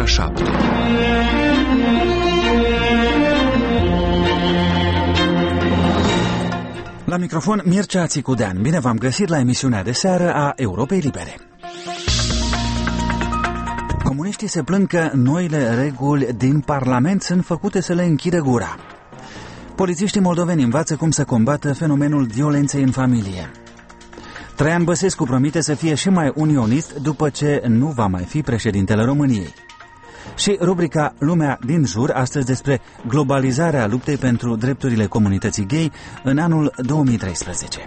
7. La microfon Mircea Țicudean. Bine v-am găsit la emisiunea de seară a Europei Libere. Comuniștii se plâng că noile reguli din Parlament sunt făcute să le închidă gura. Polițiștii moldoveni învață cum să combată fenomenul violenței în familie. Traian Băsescu promite să fie și mai unionist după ce nu va mai fi președintele României. Și rubrica Lumea din jur, astăzi despre globalizarea luptei pentru drepturile comunității gay în anul 2013.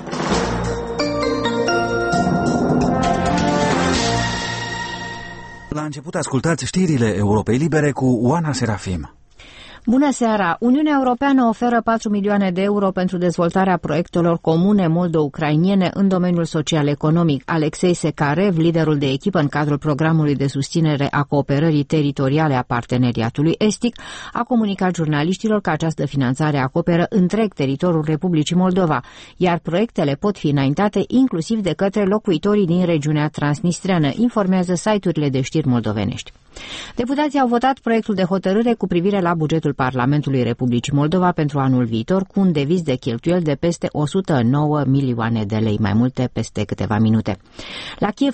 La început ascultați știrile Europei Libere cu Oana Serafim. Bună seara! Uniunea Europeană oferă 4 milioane de euro pentru dezvoltarea proiectelor comune moldo-ucrainiene în domeniul social-economic. Alexei Sekarev, liderul de echipă în cadrul programului de susținere a cooperării teritoriale a parteneriatului estic, a comunicat jurnaliștilor că această finanțare acoperă întreg teritoriul Republicii Moldova, iar proiectele pot fi înaintate inclusiv de către locuitorii din regiunea transnistreană, informează site-urile de știri moldovenești. Deputații au votat proiectul de hotărâre cu privire la bugetul Parlamentului Republicii Moldova pentru anul viitor, cu un deviz de cheltuieli de peste 109 milioane de lei, mai multe peste câteva minute. La Kiev,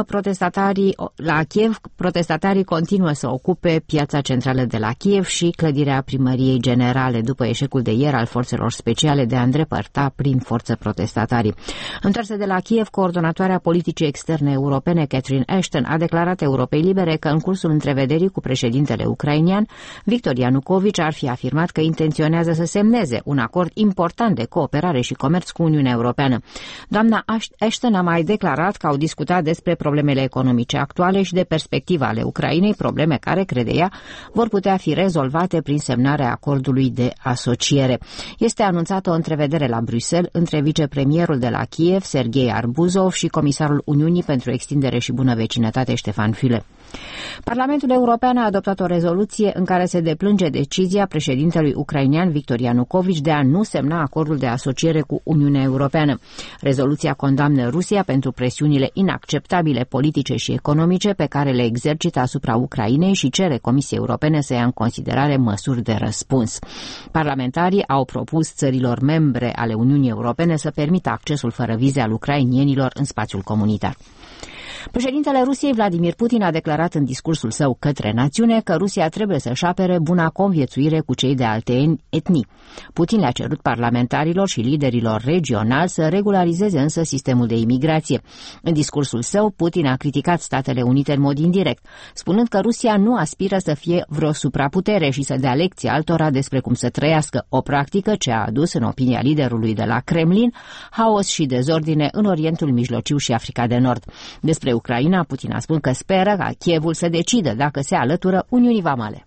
protestatarii continuă să ocupe piața centrală de la Kiev și clădirea primăriei generale, după eșecul de ieri al forțelor speciale de a îndrepărta prin forță protestatarii. Întoarsă de la Kiev, coordonatoarea politicii externe europene, Catherine Ashton, a declarat Europei Libere că în cursul întrevederii cu președintele ucrainian, Victor Ianucovici ar fi afirmat că intenționează să semneze un acord important de cooperare și comerț cu Uniunea Europeană. Doamna Ashton a mai declarat că au discutat despre problemele economice actuale și de perspectiva ale Ucrainei, probleme care, crede ea, vor putea fi rezolvate prin semnarea acordului de asociere. Este anunțată o întrevedere la Bruxelles între vicepremierul de la Kiev, Serghei Arbuzov, și comisarul Uniunii pentru extindere și bună vecinătate, Ștefan Füle. Parlamentul European a adoptat o rezoluție în care se deplânge decizia președintelui ucrainian Victor Ianucovici de a nu semna acordul de asociere cu Uniunea Europeană. Rezoluția condamnă Rusia pentru presiunile inacceptabile politice și economice pe care le exercită asupra Ucrainei și cere Comisiei Europene să ia în considerare măsuri de răspuns. Parlamentarii au propus țărilor membre ale Uniunii Europene să permită accesul fără vize al ucrainienilor în spațiul comunitar. Președintele Rusiei, Vladimir Putin, a declarat în discursul său către națiune că Rusia trebuie să-și apere buna conviețuire cu cei de alte etnii. Putin le-a cerut parlamentarilor și liderilor regionali să regularizeze însă sistemul de imigrație. În discursul său, Putin a criticat Statele Unite în mod indirect, spunând că Rusia nu aspiră să fie vreo supraputere și să dea lecții altora despre cum să trăiască, o practică ce a adus, în opinia liderului de la Kremlin, haos și dezordine în Orientul Mijlociu și Africa de Nord. Despre Ucraina, Putin a spus că speră ca Kievul să decidă dacă se alătură Uniunii Vamale.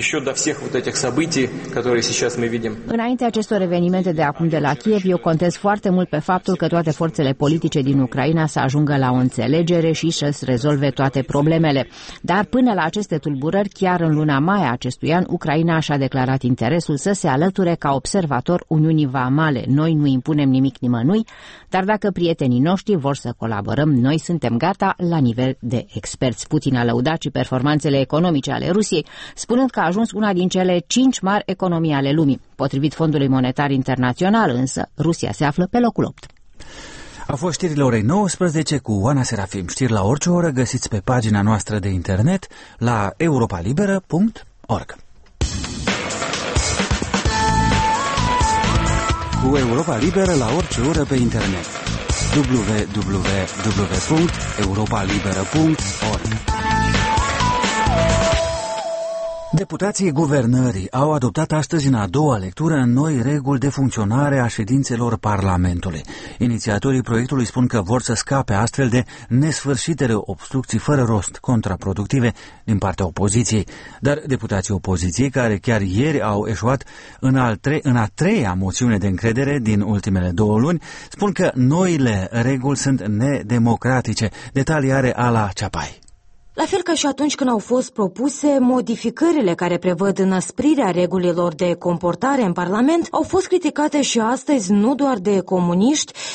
Înainte acestor evenimente de acum de la Kiev, eu contez foarte mult pe faptul că toate forțele politice din Ucraina să ajungă la o înțelegere și să-și rezolve toate problemele. Dar până la aceste tulburări, chiar în luna mai a acestui an, Ucraina și-a declarat interesul să se alăture ca observator Uniunii Vamale. Noi nu impunem nimic nimănui, dar dacă prietenii noștri vor să colaborăm, noi suntem gata la nivel de experți. Putin a lăudat și performanțele economice ale Rusiei, spunând că a ajuns una din cele 5 mari economii ale lumii. Potrivit Fondului Monetar Internațional, însă, Rusia se află pe locul 8. Au fost știrile orei 19 cu Oana Serafim. Știri la orice oră găsiți pe pagina noastră de internet la europalibera.org. Cu Europa Liberă la orice oră pe internet. www.europalibera.org. Deputații guvernării au adoptat astăzi în a doua lectură noi reguli de funcționare a ședințelor Parlamentului. Inițiatorii proiectului spun că vor să scape astfel de nesfârșitele obstrucții fără rost contraproductive din partea opoziției. Dar deputații opoziției, care chiar ieri au eșuat în a treia moțiune de încredere din ultimele 2 luni, spun că noile reguli sunt nedemocratice. Detalii are Ala Ceapai. La fel ca și atunci când au fost propuse, modificările care prevăd înăsprirea regulilor de comportare în Parlament au fost criticate și astăzi nu doar de comuniști,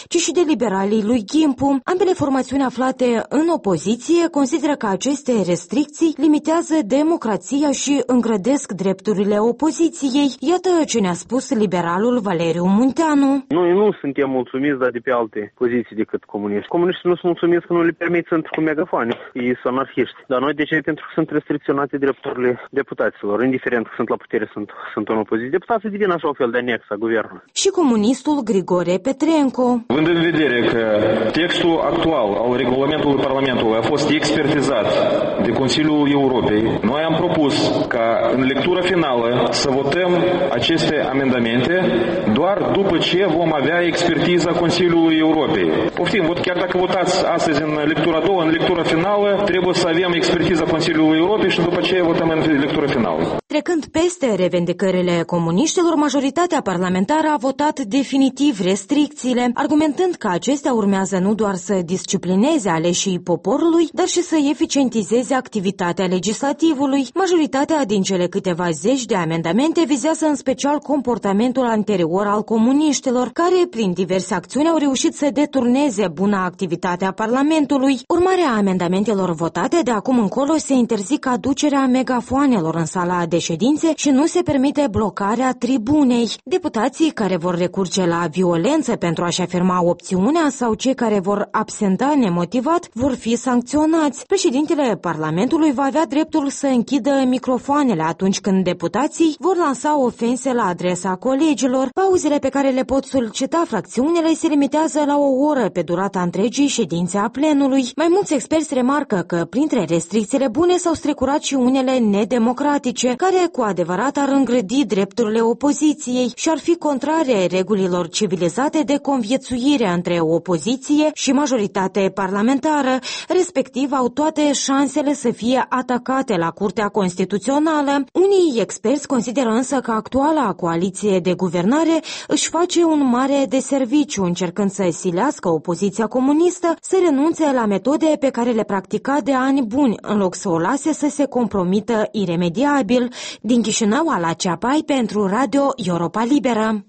ci și de liberalii lui Ghimpu. Ambele formațiuni aflate în opoziție consideră că aceste restricții limitează democrația și îngrădesc drepturile opoziției. Iată ce ne-a spus liberalul Valeriu Munteanu. Noi nu suntem mulțumiți, dar de pe alte poziții decât comuniști. Comuniștii nu sunt mulțumiți că nu le permit să intre cu megafoane. Ei sunt anarhiști. Dar noi de ce? Pentru că sunt restricționate drepturile deputaților, indiferent că sunt la putere, sunt în opoziție. Deputații devin așa o fel de anex a guvernului. Și comunistul Grigore Petrenco. Având în vedere că textul actual al regulamentului Parlamentului a fost expertizat de Consiliul Europei, noi am propus ca în lectura finală să votăm aceste amendamente doar după ce vom avea expertiza Consiliului Europei. Poftim, chiar dacă votați astăzi în lectura a doua, în lectura finală, trebuie să avem expertiza Consiliului Europei și după aceea votăm în lectura finală. Trecând peste revendicările comuniștilor, majoritatea parlamentară a votat definitiv restricțiile, argumentând că acestea urmează nu doar să disciplineze aleșii poporului, dar și să eficientizeze activitatea legislativului. Majoritatea din cele câteva zeci de amendamente vizează în special comportamentul anterior al comuniștilor, care, prin diverse acțiuni, au reușit să deturneze buna activitate a Parlamentului. Urmarea amendamentelor votate, de acum încolo se interzic aducerea megafoanelor în sala de ședințe și nu se permite blocarea tribunei. Deputații care vor recurge la violență pentru a-și afirma opțiunea sau cei care vor absenta nemotivat vor fi sancționați. Președintele Parlamentului va avea dreptul să închidă microfoanele atunci când deputații vor lansa ofense la adresa colegilor. Pauzele pe care le pot solicita fracțiunile se limitează la o oră pe durata întregii ședințe a plenului. Mai mulți experți remarcă că printre restricțiile bune s-au strecurat și unele nedemocratice, care cu adevărat ar îngrădi drepturile opoziției și ar fi contrare regulilor civilizate de conviețuire între opoziție și majoritate parlamentară, respectiv au toate șansele să fie atacate la Curtea Constituțională. Unii experți consideră însă că actuala coaliție de guvernare își face un mare deserviciu încercând să silească opoziția comunistă să renunțe la metode pe care le practica de ani buni, în loc să o lase să se compromită iremediabil. Din Chișinău, Ala Ceapai pentru Radio Europa Liberă.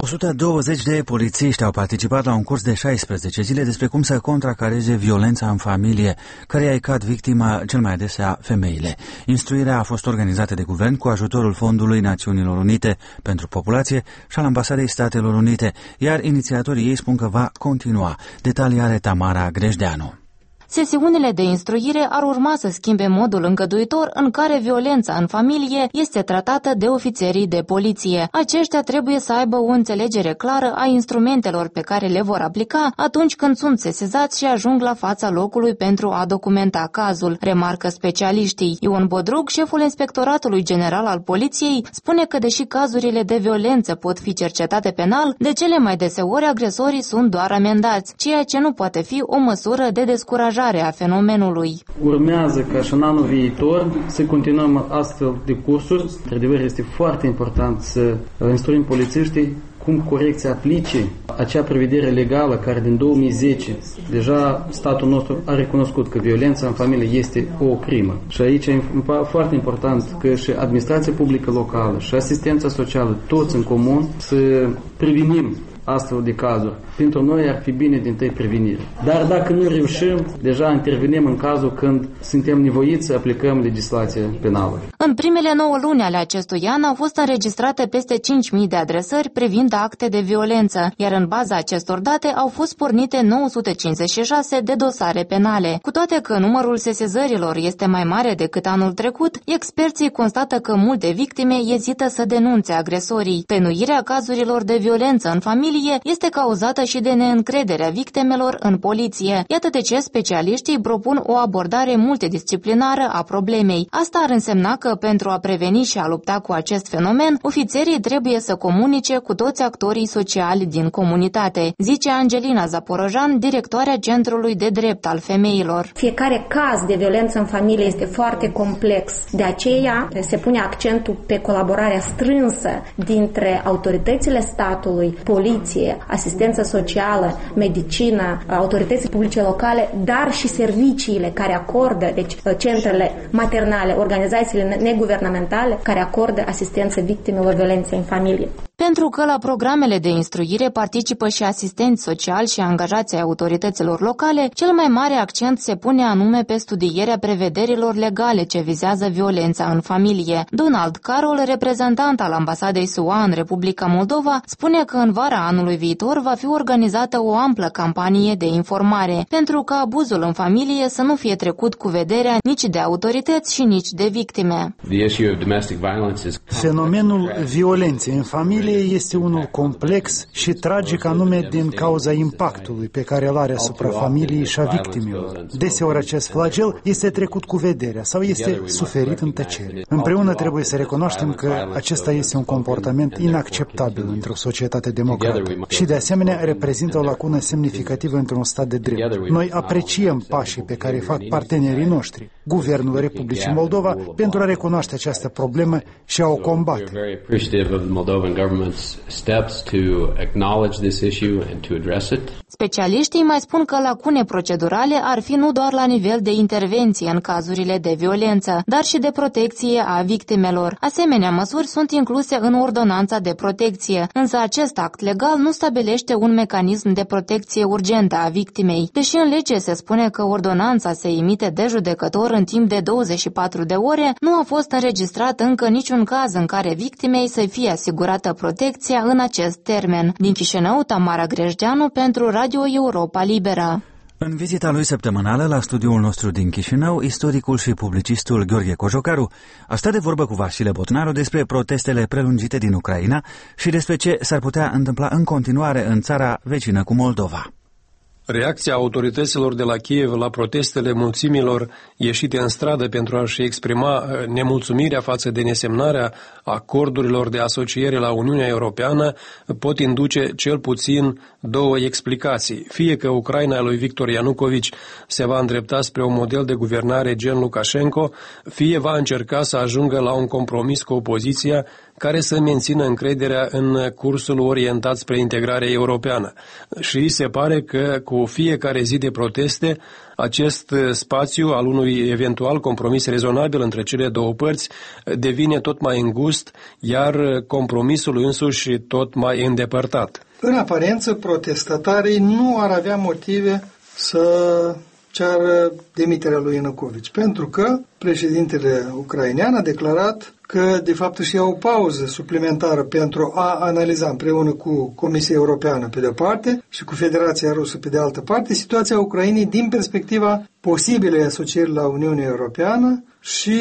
120 de polițiști au participat la un curs de 16 zile despre cum să contracareze violența în familie, căreia îi cad victima cel mai adesea femeile. Instruirea a fost organizată de guvern cu ajutorul Fondului Națiunilor Unite pentru Populație și al Ambasadei Statelor Unite, iar inițiatorii ei spun că va continua. Detalii are Tamara Grejdeanu. Sesiunile de instruire ar urma să schimbe modul îngăduitor în care violența în familie este tratată de ofițerii de poliție. Aceștia trebuie să aibă o înțelegere clară a instrumentelor pe care le vor aplica atunci când sunt sesizați și ajung la fața locului pentru a documenta cazul, remarcă specialiștii. Ion Bodrug, șeful Inspectoratului General al Poliției, spune că deși cazurile de violență pot fi cercetate penal, de cele mai deseori agresorii sunt doar amendați, ceea ce nu poate fi o măsură de descurajare a fenomenului. Urmează ca și în anul viitor să continuăm astfel de cursuri. Într-adevăr, este foarte important să instruim polițiștii cum corect se aplice acea prevedere legală care din 2010 deja statul nostru a recunoscut că violența în familie este o crimă. Și aici e foarte important că și administrația publică locală și asistența socială, toți în comun, să prevenim astfel de cazuri. Pentru noi ar fi bine din tăi prevenire. Dar dacă nu reușim, deja intervenim în cazul când suntem nevoiți să aplicăm legislația penală. În primele 9 luni ale acestui an au fost înregistrate peste 5.000 de adresări privind acte de violență, iar în baza acestor date au fost pornite 956 de dosare penale. Cu toate că numărul sesizărilor este mai mare decât anul trecut, experții constată că multe victime ezită să denunțe agresorii. Tăinuirea cazurilor de violență în familie este cauzată și de neîncrederea victimelor în poliție. Iată de ce specialiștii propun o abordare multidisciplinară a problemei. Asta ar însemna că pentru a preveni și a lupta cu acest fenomen, ofițerii trebuie să comunice cu toți actorii sociali din comunitate, zice Angelina Zaporojan, directoarea Centrului de Drept al Femeilor. Fiecare caz de violență în familie este foarte complex. De aceea se pune accentul pe colaborarea strânsă dintre autoritățile statului, poliție, asistență socială, medicină, autorități publice locale, dar și serviciile care acordă, deci centrele maternale, organizațiile neguvernamentale care acordă asistență victimelor violenței în familie. pentru că la programele de instruire participă și asistenți sociali și angajații ai autorităților locale, cel mai mare accent se pune anume pe studierea prevederilor legale ce vizează violența în familie. Donald Carroll, reprezentant al ambasadei SUA în Republica Moldova, spune că în vara anului viitor va fi organizată o amplă campanie de informare, pentru ca abuzul în familie să nu fie trecut cu vederea nici de autorități și nici de victime. Fenomenul violenței în familie este unul complex și tragic anume din cauza impactului pe care îl are asupra familiei și a victimelor. Deseori acest flagel este trecut cu vederea sau este suferit în tăcere. Împreună trebuie să recunoaștem că acesta este un comportament inacceptabil într-o societate democrată și de asemenea reprezintă o lacună semnificativă într-un stat de drept. Noi apreciem pașii pe care îi fac partenerii noștri, Guvernul Republicii Moldova, pentru a recunoaște această problemă și a o combate. Specialiștii mai spun că lacune procedurale ar fi nu doar la nivel de intervenție în cazurile de violență, dar și de protecție a victimelor. Asemenea măsuri sunt incluse în ordonanța de protecție, însă acest act legal nu stabilește un mecanism de protecție urgentă a victimei. Deși în lege se spune că ordonanța se emite de judecător în timp de 24 de ore, nu a fost înregistrat încă niciun caz în care victimei să fie asigurată protecția în acest termen. Din Chișinău, Tamara Grejdeanu pentru Radio Europa Liberă. În vizita lui săptămânală la studioul nostru din Chișinău, istoricul și publicistul Gheorghe Cojocaru a stat de vorbă cu Vasile Botnaru despre protestele prelungite din Ucraina și despre ce s-ar putea întâmpla în continuare în țara vecină cu Moldova. Reacția autorităților de la Kiev la protestele mulțimilor ieșite în stradă pentru a-și exprima nemulțumirea față de nesemnarea acordurilor de asociere la Uniunea Europeană pot induce cel puțin două explicații. Fie că Ucraina lui Victor Ianucovici se va îndrepta spre un model de guvernare gen Lukashenko, fie va încerca să ajungă la un compromis cu opoziția care să mențină încrederea în cursul orientat spre integrarea europeană. Și se pare că cu fiecare zi de proteste, acest spațiu al unui eventual compromis rezonabil între cele două părți devine tot mai îngust, iar compromisul însuși tot mai îndepărtat. În aparență, protestatarii nu ar avea motive să ceară demiterea lui Ianucovici, pentru că președintele ucrainean a declarat că, de fapt, își ia o pauză suplimentară pentru a analiza împreună cu Comisia Europeană pe de-o parte și cu Federația Rusă pe de altă parte situația Ucrainei din perspectiva posibilei asocieri la Uniunea Europeană și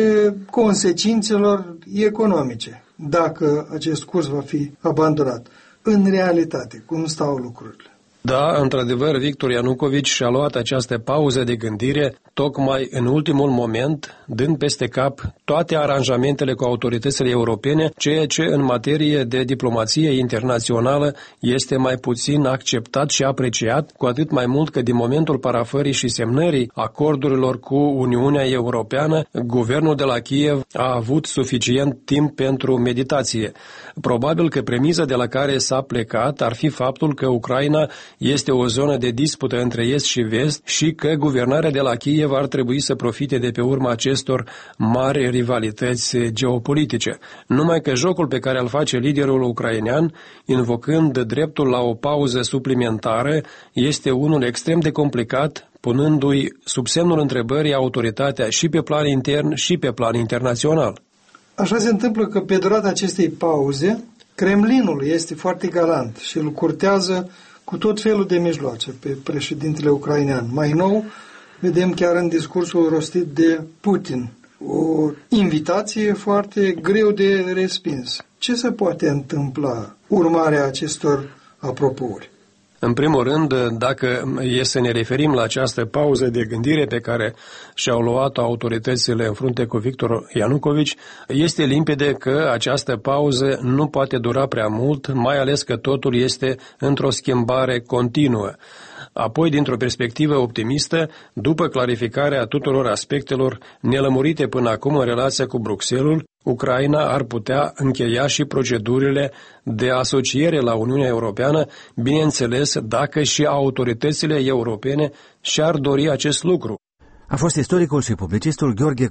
consecințelor economice, dacă acest curs va fi abandonat. În realitate, cum stau lucrurile? Da, într-adevăr, Victor Ianucovici și-a luat această pauză de gândire tocmai în ultimul moment, dând peste cap toate aranjamentele cu autoritățile europene, ceea ce în materie de diplomație internațională este mai puțin acceptat și apreciat, cu atât mai mult că din momentul parafării și semnării acordurilor cu Uniunea Europeană, guvernul de la Kiev a avut suficient timp pentru meditație. Probabil că premiza de la care s-a plecat ar fi faptul că Ucraina este o zonă de dispută între est și vest și că guvernarea de la Kiev ar trebui să profite de pe urma acestor mari rivalități geopolitice. Numai că jocul pe care îl face liderul ucrainean, invocând dreptul la o pauză suplimentară, este unul extrem de complicat, punându-i sub semnul întrebării autoritatea și pe plan intern și pe plan internațional. Așa se întâmplă că pe durata acestei pauze, Kremlinul este foarte galant și îl curtează cu tot felul de mijloace pe președintele ucrainean. Mai nou, vedem chiar în discursul rostit de Putin o invitație foarte greu de respins. Ce se poate întâmpla urmarea acestor apropouri? În primul rând, dacă e să ne referim la această pauză de gândire pe care și-au luat autoritățile în frunte cu Victor Ianucovici, este limpede că această pauză nu poate dura prea mult, mai ales că totul este într-o schimbare continuă. Apoi, dintr-o perspectivă optimistă, după clarificarea tuturor aspectelor nelămurite până acum în relația cu Bruxelles, Ucraina ar putea încheia și procedurile de asociere la Uniunea Europeană, bineînțeles dacă și autoritățile europene și-ar dori acest lucru. A fost istoricul și publicistul Gheorghe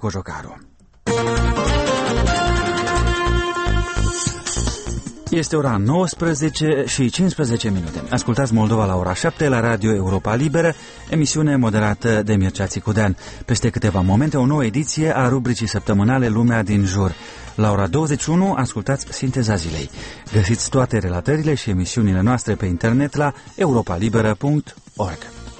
Este ora 19 și 15 minute. Ascultați Moldova la ora 7 la Radio Europa Liberă, emisiune moderată de Mircea Țicudean. Peste câteva momente o nouă ediție a rubricii săptămânale Lumea din jur. La ora 21 ascultați Sinteza zilei. Găsiți toate relatările și emisiunile noastre pe internet la europalibera.org.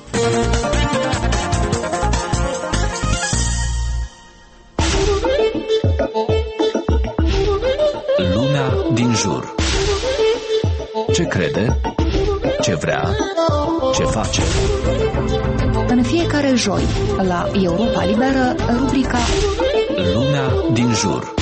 Lumea din jur. Ce crede? Ce vrea? Ce face? În fiecare joi, la Europa Liberă, rubrica Lumea din jur.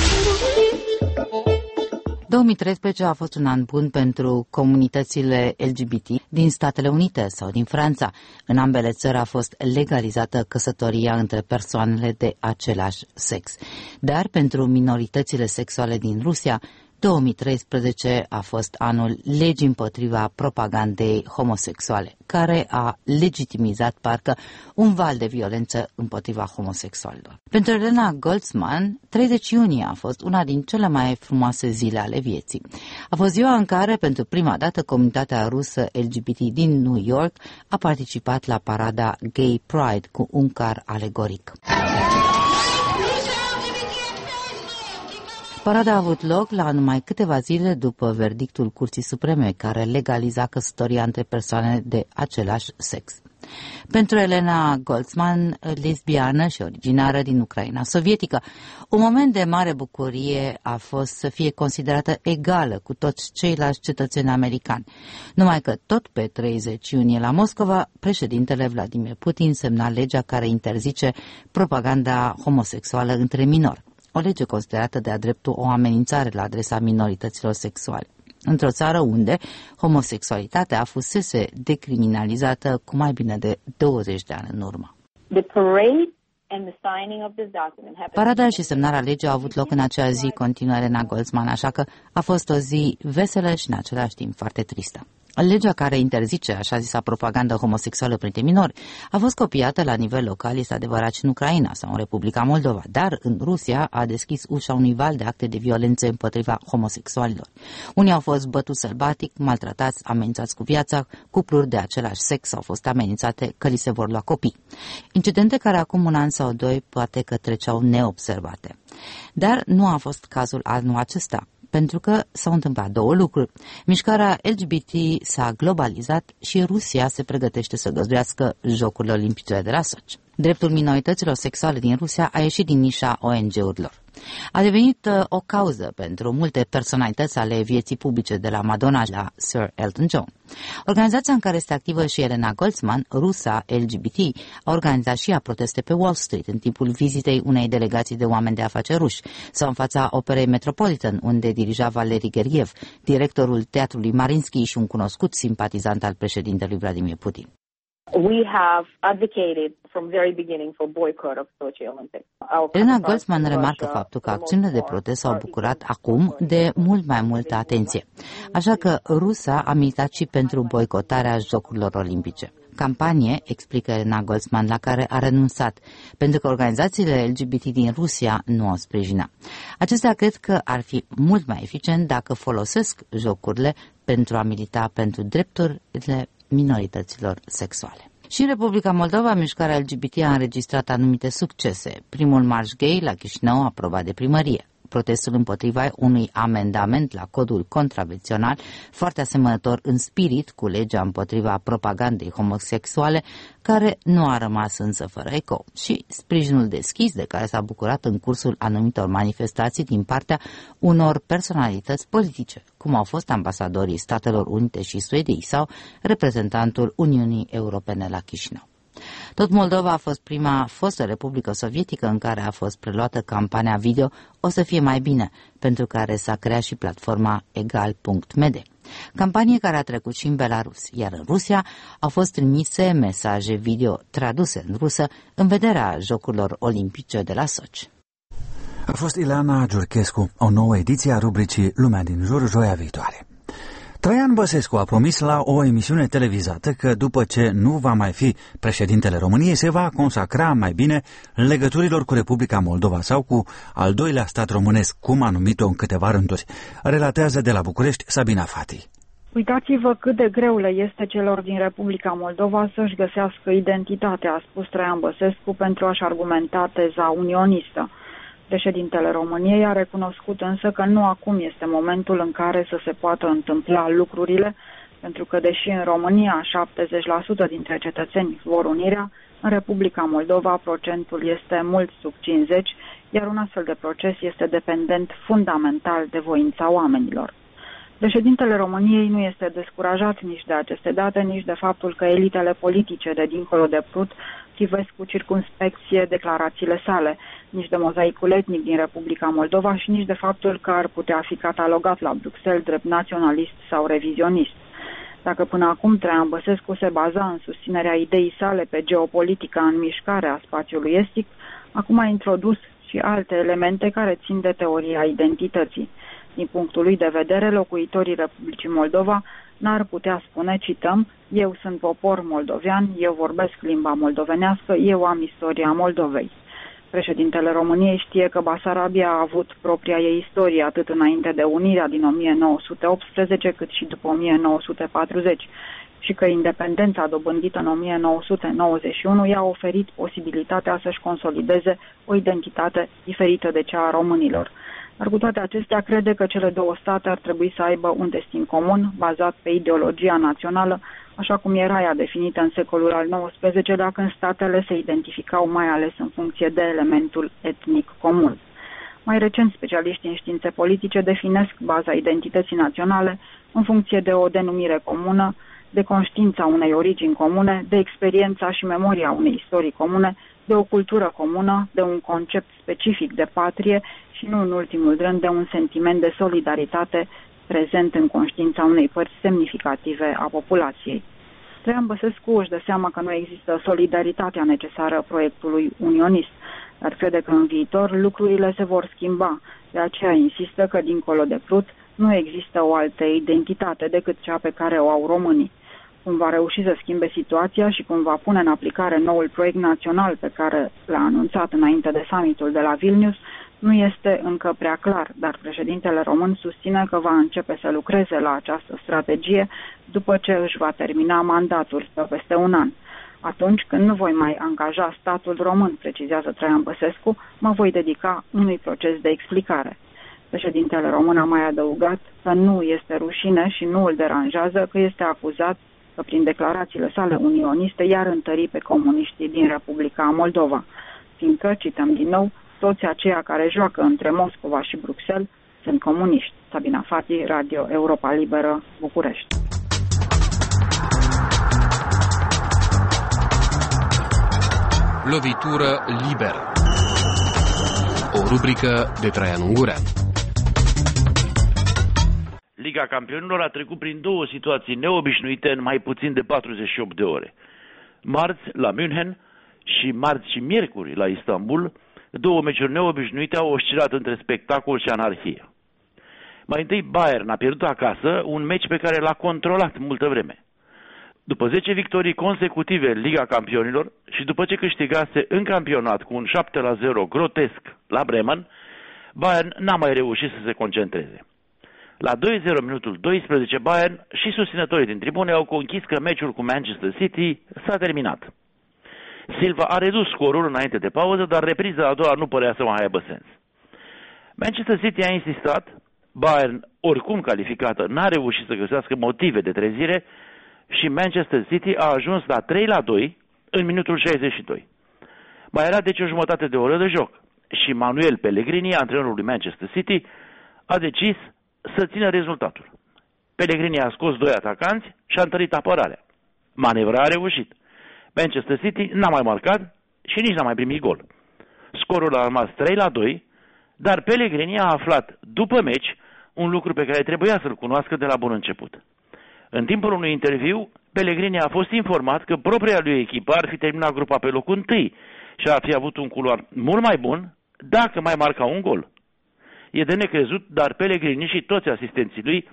2013 a fost un an bun pentru comunitățile LGBT din Statele Unite sau din Franța. În ambele țări a fost legalizată căsătoria între persoanele de același sex. Dar pentru minoritățile sexuale din Rusia, 2013 a fost anul legii împotriva propagandei homosexuale, care a legitimizat parcă un val de violență împotriva homosexualilor. Pentru Elena Goldsman, 30 iunie a fost una din cele mai frumoase zile ale vieții. A fost ziua în care, pentru prima dată, comunitatea rusă LGBT din New York a participat la parada Gay Pride cu un car alegoric. Parada a avut loc la numai câteva zile după verdictul Curții Supreme, care legaliza căsătoria între persoane de același sex. Pentru Elena Goldsman, lesbiană și originară din Ucraina sovietică, un moment de mare bucurie a fost să fie considerată egală cu toți ceilalți cetățeni americani. Numai că tot pe 30 iunie la Moscova, președintele Vladimir Putin semna legea care interzice propaganda homosexuală între minori. O lege considerată de-a dreptul o amenințare la adresa minorităților sexuale. Într-o țară unde homosexualitatea fusese decriminalizată cu mai bine de 20 de ani în urmă. Parada și semnarea legii au avut loc în acea zi, continuă Elena Goldsman, așa că a fost o zi veselă și în același timp foarte tristă. Legea care interzice așa zisa propagandă homosexuală printre minori a fost copiată la nivel local, este adevărat, și în Ucraina sau în Republica Moldova, dar în Rusia a deschis ușa unui val de acte de violență împotriva homosexualilor. Unii au fost bătuți sălbatic, maltratați, amenințați cu viața, cupluri de același sex au fost amenințate că li se vor lua copii. Incidente care acum un an sau doi poate că treceau neobservate. Dar nu a fost cazul anul acesta, pentru că s-au întâmplat două lucruri. Mișcarea LGBT s-a globalizat și Rusia se pregătește să găzduiască Jocurile Olimpice de la Sochi. Dreptul minorităților sexuale din Rusia a ieșit din nișa ONG-urilor. A devenit o cauză pentru multe personalități ale vieții publice, de la Madonna la Sir Elton John. Organizația în care este activă și Elena Goldsman, Rusa LGBT, a organizat și ea proteste pe Wall Street în timpul vizitei unei delegații de oameni de afaceri ruși sau în fața operei Metropolitan, unde dirija Valeri Gergiev, directorul teatrului Mariinsky și un cunoscut simpatizant al președintelui Vladimir Putin. We have advocated from very beginning for boycott of Sochi Olympics. Elena Goldsman remarcă faptul că acțiunile de protest s-au bucurat acum de mult mai multă atenție. Așa că Rusia a militat și pentru boicotarea Jocurilor Olimpice. Campanie, explică Elena Goldsman, la care a renunțat, pentru că organizațiile LGBT din Rusia nu o sprijină. Acestea cred că ar fi mult mai eficient dacă folosesc jocurile pentru a milita pentru drepturile minorităților sexuale. Și în Republica Moldova, mișcarea LGBT a înregistrat anumite succese. Primul marș gay la Chișinău, aprobat de primărie. Protestul împotriva unui amendament la codul contravențional, foarte asemănător în spirit cu legea împotriva propagandei homosexuale, care nu a rămas însă fără eco, și sprijinul deschis de care s-a bucurat în cursul anumitor manifestații din partea unor personalități politice, cum au fost ambasadorii Statelor Unite și Suediei sau reprezentantul Uniunii Europene la Chișinău. Tot Moldova a fost prima fostă republică sovietică în care a fost preluată campania video O să fie mai bine, pentru care s-a creat și platforma egal.md. Campanie care a trecut și în Belarus, iar în Rusia au fost trimise mesaje video traduse în rusă în vederea Jocurilor Olimpice de la Sochi. A fost Ileana Giurchescu, o nouă ediție a rubricii Lumea din jur, joia viitoare. Traian Băsescu a promis la o emisiune televizată că după ce nu va mai fi președintele României, se va consacra mai bine legăturilor cu Republica Moldova sau cu al doilea stat românesc, cum a numit-o în câteva rânduri. Relatează de la București Sabina Fati. Uitați-vă cât de greu le este celor din Republica Moldova să-și găsească identitatea, a spus Traian Băsescu pentru a-și argumenta teza unionistă. Președintele României a recunoscut însă că nu acum este momentul în care să se poată întâmpla lucrurile, pentru că deși în România 70% dintre cetățeni vor unirea, în Republica Moldova procentul este mult sub 50%, iar un astfel de proces este dependent fundamental de voința oamenilor. Președintele României nu este descurajat nici de aceste date, nici de faptul că elitele politice de dincolo de Prut privesc cu circumspecție declarațiile sale, nici de mozaicul etnic din Republica Moldova și nici de faptul că ar putea fi catalogat la Bruxelles drept naționalist sau revizionist. Dacă până acum Traian Băsescu se baza în susținerea ideii sale pe geopolitica în mișcare a spațiului estic, acum a introdus și alte elemente care țin de teoria identității. Din punctul lui de vedere, locuitorii Republicii Moldova n-ar putea spune, cităm, eu sunt popor moldovean, eu vorbesc limba moldovenească, eu am istoria Moldovei. Președintele României știe că Basarabia a avut propria ei istorie atât înainte de unirea din 1918 cât și după 1940 și că independența dobândită în 1991 i-a oferit posibilitatea să-și consolideze o identitate diferită de cea a românilor. Dar cu toate acestea, crede că cele două state ar trebui să aibă un destin comun, bazat pe ideologia națională, așa cum era ea definită în secolul al XIX-lea, când statele se identificau mai ales în funcție de elementul etnic comun. Mai recent, specialiștii în științe politice definesc baza identității naționale în funcție de o denumire comună, de conștiința unei origini comune, de experiența și memoria unei istorii comune, de o cultură comună, de un concept specific de patrie și nu în ultimul rând de un sentiment de solidaritate prezent în conștiința unei părți semnificative a populației. Traian Băsescu își dă seama că nu există solidaritatea necesară proiectului unionist, dar crede că în viitor lucrurile se vor schimba. De aceea insistă că dincolo de Prut nu există o altă identitate decât cea pe care o au românii. Cum va reuși să schimbe situația și cum va pune în aplicare noul proiect național pe care l-a anunțat înainte de summitul de la Vilnius, nu este încă prea clar, dar președintele român susține că va începe să lucreze la această strategie după ce își va termina mandatul peste un an. Atunci când nu voi mai angaja statul român, precizează Traian Băsescu, mă voi dedica unui proces de explicare. Președintele român a mai adăugat că nu este rușine și nu îl deranjează că este acuzat că prin declarațiile sale unioniste i-ar întări pe comuniștii din Republica Moldova, fiindcă, cităm din nou, toți aceia care joacă între Moscova și Bruxelles sunt comuniști. Sabina Fati, Radio Europa Liberă, București. Lovitură liberă. O rubrică de Traian Ungurean. Liga Campionilor a trecut prin două situații neobișnuite în mai puțin de 48 de ore. Marți la München și marți și miercuri la Istanbul, două meciuri neobișnuite au oscilat între spectacol și anarhie. Mai întâi Bayern a pierdut acasă un meci pe care l-a controlat multă vreme. După 10 victorii consecutive în Liga Campionilor și după ce câștigase în campionat cu un 7-0 grotesc la Bremen, Bayern n-a mai reușit să se concentreze. La 2-0 minutul 12, Bayern și susținătorii din tribune au conchis că meciul cu Manchester City s-a terminat. Silva a redus scorul înainte de pauză, dar repriza a doua nu părea să mai aibă sens. Manchester City a insistat, Bayern, oricum calificată, n-a reușit să găsească motive de trezire și Manchester City a ajuns la 3-2 în minutul 62. Mai era deci o jumătate de oră de joc și Manuel Pellegrini, antrenorul lui Manchester City, a decis să țină rezultatul. Pellegrini a scos doi atacanți și a întărit apărarea. Manevra a reușit. Manchester City n-a mai marcat și nici n-a mai primit gol. Scorul a rămas 3-2, dar Pellegrini a aflat după meci un lucru pe care trebuia să-l cunoască de la bun început. În timpul unui interviu, Pellegrini a fost informat că propria lui echipă ar fi terminat grupa pe locul întâi și ar fi avut un culoar mult mai bun dacă mai marca un gol. E de necrezut, dar Pellegrini și toți asistenții lui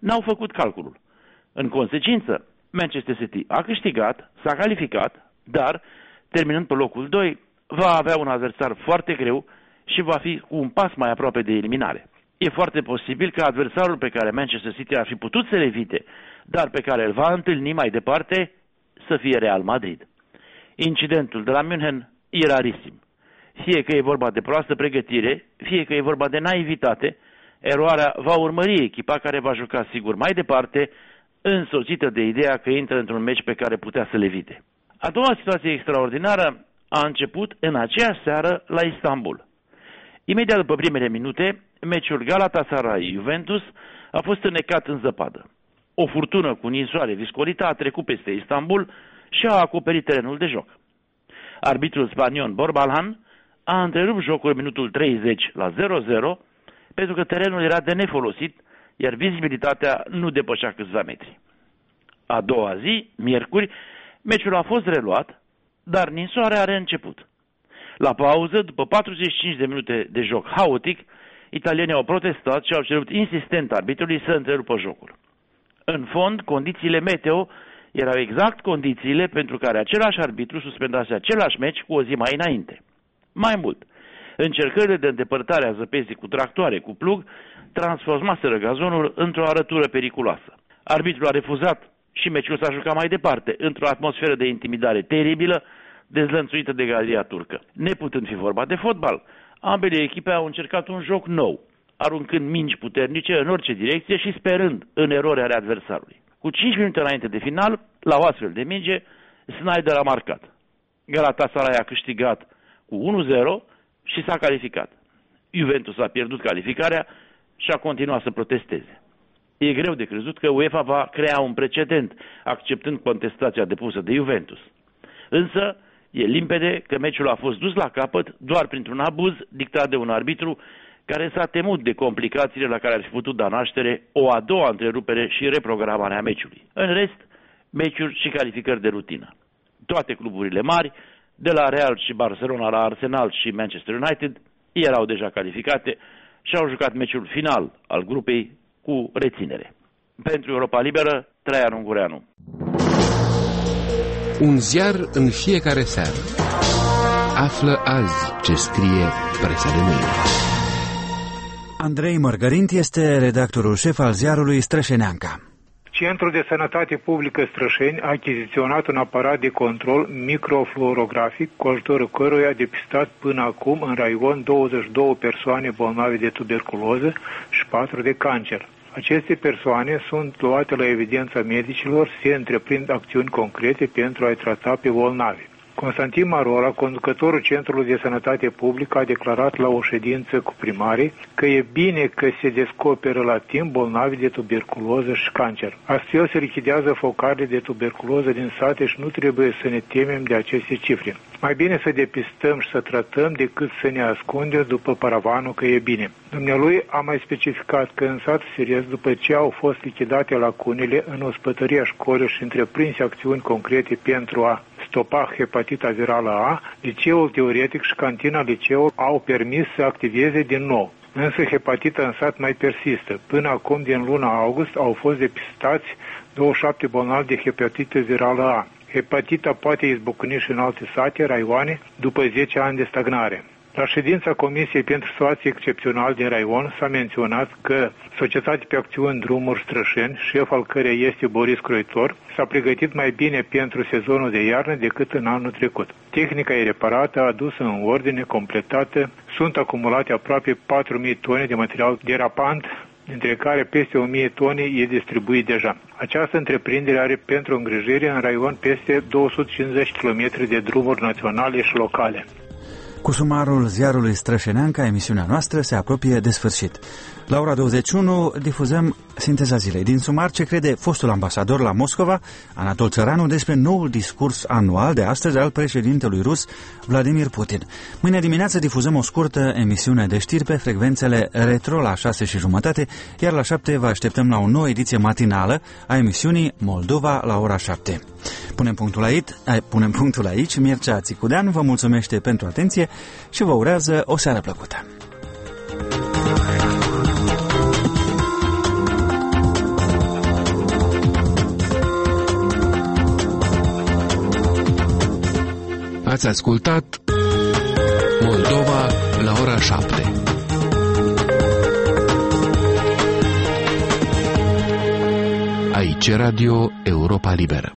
n-au făcut calculul. În consecință, Manchester City a câștigat, s-a calificat, dar, terminând pe locul 2, va avea un adversar foarte greu și va fi cu un pas mai aproape de eliminare. E foarte posibil ca adversarul pe care Manchester City ar fi putut să-l evite, dar pe care îl va întâlni mai departe, să fie Real Madrid. Incidentul de la München e rarisim. Fie că e vorba de proastă pregătire, fie că e vorba de naivitate, eroarea va urmări echipa care va juca sigur mai departe, însoțită de ideea că intră într-un meci pe care putea să le evite. A doua situație extraordinară a început în aceeași seară la Istanbul. Imediat după primele minute, meciul Galatasaray-Juventus a fost înnecat în zăpadă. O furtună cu ninsoare viscolită a trecut peste Istanbul și a acoperit terenul de joc. Arbitrul spaniol Borbalhan a întrerupt jocul în minutul 30 la 0-0 pentru că terenul era de nefolosit, iar vizibilitatea nu depășea câțiva metri. A doua zi, miercuri, meciul a fost reluat, dar ninsoarea a reînceput. La pauză, după 45 de minute de joc haotic, italienii au protestat și au cerut insistent arbitrului să întrerupă jocul. În fond, condițiile meteo erau exact condițiile pentru care același arbitru suspendase același meci cu o zi mai înainte. Mai mult, încercările de îndepărtare a zăpezii cu tractoare cu plug transformaseră gazonul într-o arătură periculoasă. Arbitrul a refuzat și meciul s-a jucat mai departe, într-o atmosferă de intimidare teribilă, dezlănțuită de galeria turcă. Neputând fi vorba de fotbal, ambele echipe au încercat un joc nou, aruncând mingi puternice în orice direcție și sperând în eroarea adversarului. Cu 5 minute înainte de final, la o astfel de minge, Sneijder a marcat. Galatasaray a câștigat cu 1-0 și s-a calificat. Juventus a pierdut calificarea și a continuat să protesteze. E greu de crezut că UEFA va crea un precedent, acceptând contestația depusă de Juventus. Însă, e limpede că meciul a fost dus la capăt doar printr-un abuz dictat de un arbitru care s-a temut de complicațiile la care ar fi putut da naștere o a doua întrerupere și reprogramarea meciului. În rest, meciuri și calificări de rutină. Toate cluburile mari, de la Real și Barcelona la Arsenal și Manchester United, erau deja calificate și au jucat meciul final al grupei cu reținere. Pentru Europa Liberă, Traian Ungureanu. Un ziar în fiecare seară. Află azi ce scrie presa de mâine. Andrei Mărgărint este redactorul șef al ziarului Strășeneanca. Centrul de Sănătate Publică Strășeni a achiziționat un aparat de control microfluorografic cu ajutorul căruia a depistat până acum în raion 22 persoane bolnave de tuberculoză și 4 de cancer. Aceste persoane sunt luate la evidența medicilor, se întreprind acțiuni concrete pentru a-i trata pe bolnavi. Constantin Marora, conducătorul Centrului de Sănătate Publică, a declarat la o ședință cu primarii că e bine că se descoperă la timp bolnavi de tuberculoză și cancer. Astfel se lichidează focarele de tuberculoză din sate și nu trebuie să ne temem de aceste cifre. Mai bine să depistăm și să tratăm decât să ne ascundem după paravanul că e bine. Dumnealui a mai specificat că în satul Sirez, după ce au fost lichidate lacunele în ospătăria școlii și întreprinse acțiuni concrete pentru a stopa hepatita virală A, liceul teoretic și cantina liceului au permis să activeze din nou. Însă hepatita în sat mai persistă. Până acum, din luna august, au fost depistați 27 bolnavi de hepatită virală A. Hepatita poate izbucni și în alte sate, raioane, după 10 ani de stagnare. La ședința Comisiei pentru Situații Excepționale din raion s-a menționat că Societatea pe Acțiuni Drumuri Strășeni, șef al căreia este Boris Croitor, s-a pregătit mai bine pentru sezonul de iarnă decât în anul trecut. Tehnica e reparată, adusă în ordine, completată, sunt acumulate aproape 4.000 tone de material derapant, dintre care peste 1.000 tone e distribuit deja. Această întreprindere are pentru îngrijire în raion peste 250 km de drumuri naționale și locale. Cu sumarul ziarului Strășeneanca, emisiunea noastră se apropie de sfârșit. La ora 21 difuzăm sinteza zilei. Din sumar, ce crede fostul ambasador la Moscova, Anatol Țăranu, despre noul discurs anual de astăzi al președintelui rus Vladimir Putin. Mâine dimineață difuzăm o scurtă emisiune de știri pe frecvențele retro la 6:30, iar la 7 vă așteptăm la o nouă ediție matinală a emisiunii Moldova la ora 7. Punem punctul aici. Mircea Țicudean vă mulțumește pentru atenție și vă urează o seară plăcută. Ați ascultat Moldova la ora 7. Aici Radio Europa Liberă.